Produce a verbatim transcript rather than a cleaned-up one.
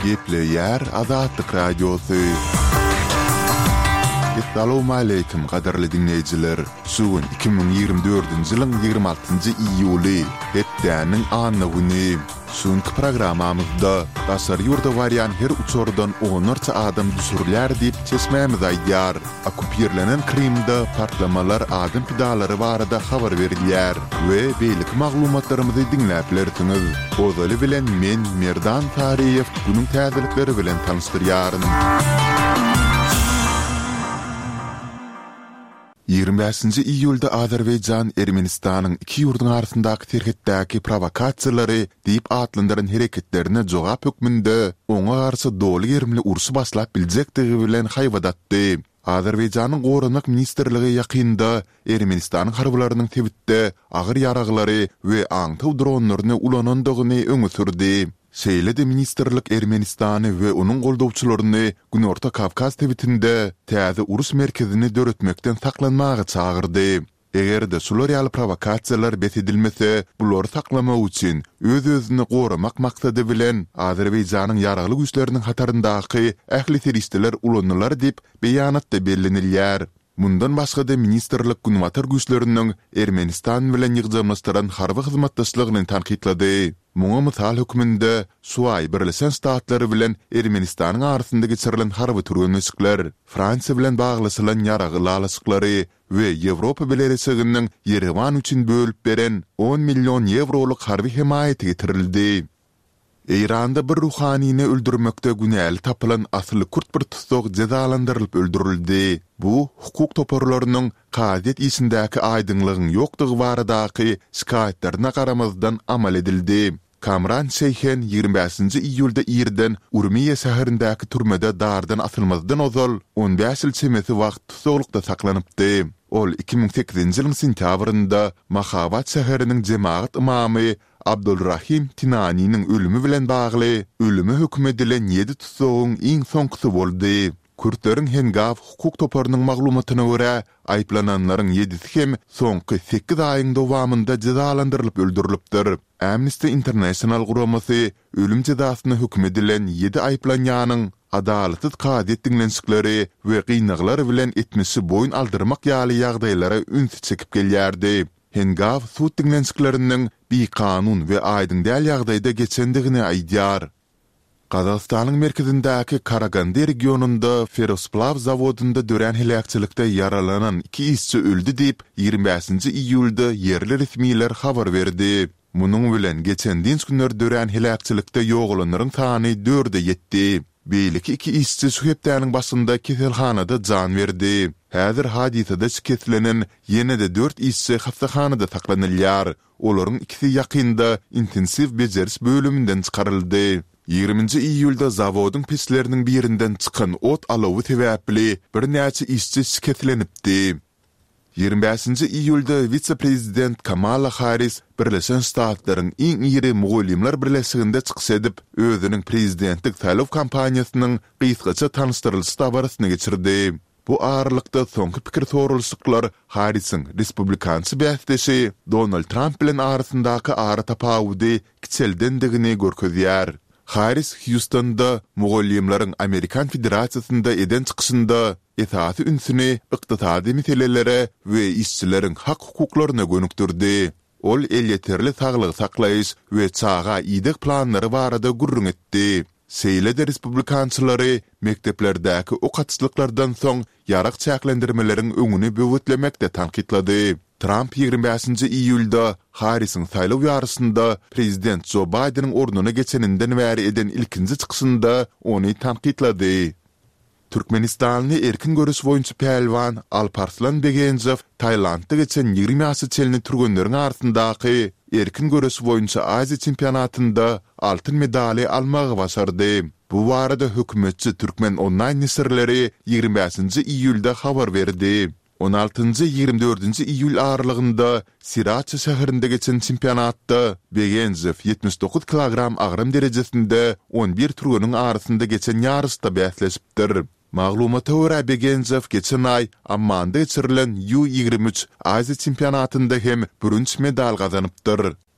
Gepleyer Azadlık Radyosu. Assalamu alaykum qadarly dinleyijiler. Sugun iki bin ýygrimi dördünji ýylyň ýygrimi altynjy iýuly, hepdäniň anygyny. Şonky programamyzda Gasar ýurda barýan her uçordan onlarça adam düşürler diýip çeşmämiz aýdýar. Okupirlenen Krimde partlamalar adam pidalary barada habar berilýär we beýlik maglumatlarymyzy dinläp bilersiňiz. Ozaly bilen men Merdan Tariýew bunyň täzelikleri bilen tanışdyrýaryn. ýygrimi beşinji iýulda Azerbaýjan Ermenistanyň iki ýurduň arasyndaky terhetdäki provokasiýalary diýip atlandyran hereketlerine jogap hökmünde oňa garşy doly ýermli uruş başlap biljekdigi bilen haýwadatdy. Azerbaýjanyň Gorunluk ministrligi ýakynda Ermenistanyň harbalarynyň tebitde agyr ýaraglary we aňtaw dronlaryny ulanandygyny öňe sürdi. Şeýle de ministrlik Ermenistany we onuň goldawçylaryny Günorta Kavkaz tebitinde täze urus merkezini döretmekden saklanmagy çagyrdy. Egerde şular ýaly provokasiýalar betedilmese, bulary saklamak üçin öz-özüni goramak maksady bilen Azerbaýjanyň ýaragly güýçleriniň hataryndaky ähli teristler ulanýarlar diýip beýanatda bellenilýär. Mundan başga da ministrlik günwatar güýçleriniň Ermenistan bilen ýygdamlaşdyran harby hyzmatdaşlygyny tanqidlady. Muňa mysal hökmünde Suway Birleşen Ştatlary bilen Ermenistanyň arasynda geçirilen harby türgünçlikler, Fransiýa bilen baglysylan ýaragly alasyklary we Ýewropa bilereseginiň Yerevan üçin bölüp beren on million ýewroluk harby himaýaty getirildi. Eýranda bir ruhanyny öldürmekde günäli tapylan asly kurt bir tutsok cezalandyrylyp öldürildi. Bu hukuk toparlarynyň qadet isindäki aýdynlygyň ýokdugy baradaky şikaýetlerine garamazdan amal edildi. Kamran Şeyhen ýygrimi beşinji iýulda ýerden Urmiýe şäherindäki türmede dardan atylmazdan ozal on beş ýyl çemesi wagt tutsaklykda saklanypdy. Ol iki bin sekizinji ýylyň sentýabrynda Mahabat şäheriniň jemaat imamy Abdulrahim Tinani'nin ölümü bilen bagly ölümü hökm edilen ýedi tutsagyň iň soňky boldy. Kürtlerin Hengav hukuk toparının maglumatyna görä aýplananlaryň ýedisi hem soňky sekiz aýyň dowamında cezalandyrylyp öldürilipdir. Amnesty International guramasy ölüm cezasyna hökm edilen ýedi aýplanýanyň adalatsız qadet dinlenşikleri we gynaglar bilen etmisi boyun aldyrmak ýaly ýagdaýlara üns çekip gelýärdi. Hengav sud dinlenşikleriniň bir kanun we aýdyň däl ýagdaýda geçendigini aýdýar. Qazaqstanyň merkezindäki Karaganda regionunda ferosplav zawodunda dören helakçylykda yaralanan iki işçi öldü diýip ýygrimi beşinji iýulda ýerli resmiler habar berdi. Munyň bilen geçen dins günler dören helakçylykda ýoğulanyň sany dörde ýetdi. Beýleki iki işçi şu hepdäniň başynda keselhanada jan berdi. Häzir hadisede şiketlenen ýene-de dört işçi hastahanada saklanylýar. Olaryň ikisi ýakynda intensiv bejeris bölümünden çykaryldy. ýygrimiňji iýulda zawodyň pisleriniň birinden çykan ot alawy sebäpli bir näçe işçi şiketlenipdi. ýygrimi beşinji iýulda vice-prezident Kamala Harris Birleşen Ştatlaryň iň iri mugallimler birleşiginde çykyş edip özüniň prezidentlik saýlaw kampaniýasynyň gysgaça tanışdyrylşy barasyny geçirdi. Bu aralykda soňky pikir sorulşyklar Harrisyň Respublikansy bäsdeşi Donald Trump bilen arasyndaky ara tapawudy kiçeldendigini görkezýär. Harris Houston'da mugallimlaryň Amerikan Federasiýasynda eden çykyşynda esasy ünsüni ykdysady meselelere we işçileriň hak hukuklaryna gönükdirdi. Ol el ýeterli saglyk saklaýyş we çaga iýdik planlary barada gurrun etdi. Seýle de respublikançylary mekteplerdäki okaçlyklardan soň ýarak çäklendirmeleriň öňüni böwetlemekde tanqidlady. Trump ýygrimi beşinji iýulda Harrisyň saýlaw ýarysynda prezident Joe Biden'in ornuna geçeninden bäri eden ilkinji çykyşynda ony tanqidlady. Türkmenistanly erkin görüş boýunça pelwan Alparslan Begenjew Taýlandda geçen ýygrimi ýaşy çelini türgenleriň arasyndaky erkin görüş boýunça Aziýa çempionatynda altyn medali almagy başardy. Bu barada hökümetçi Türkmen online nisirleri ýygrimi beşinji iýulda habar berdi. on altynjy ýygrimi dördünji iýul aralygynda Siraçy şäherinde geçen çempionatda Begenjew ýetmiş dokuz kilogram agrym derejesinde on bir türgeniň arasynda geçen ýarışda bäsleşipdir. Maglumata görä Begenjew geçen ay Ammanda geçirilen U ýygrimi üç Aziýa çempionatynda hem bürünç medal gazanypdyr.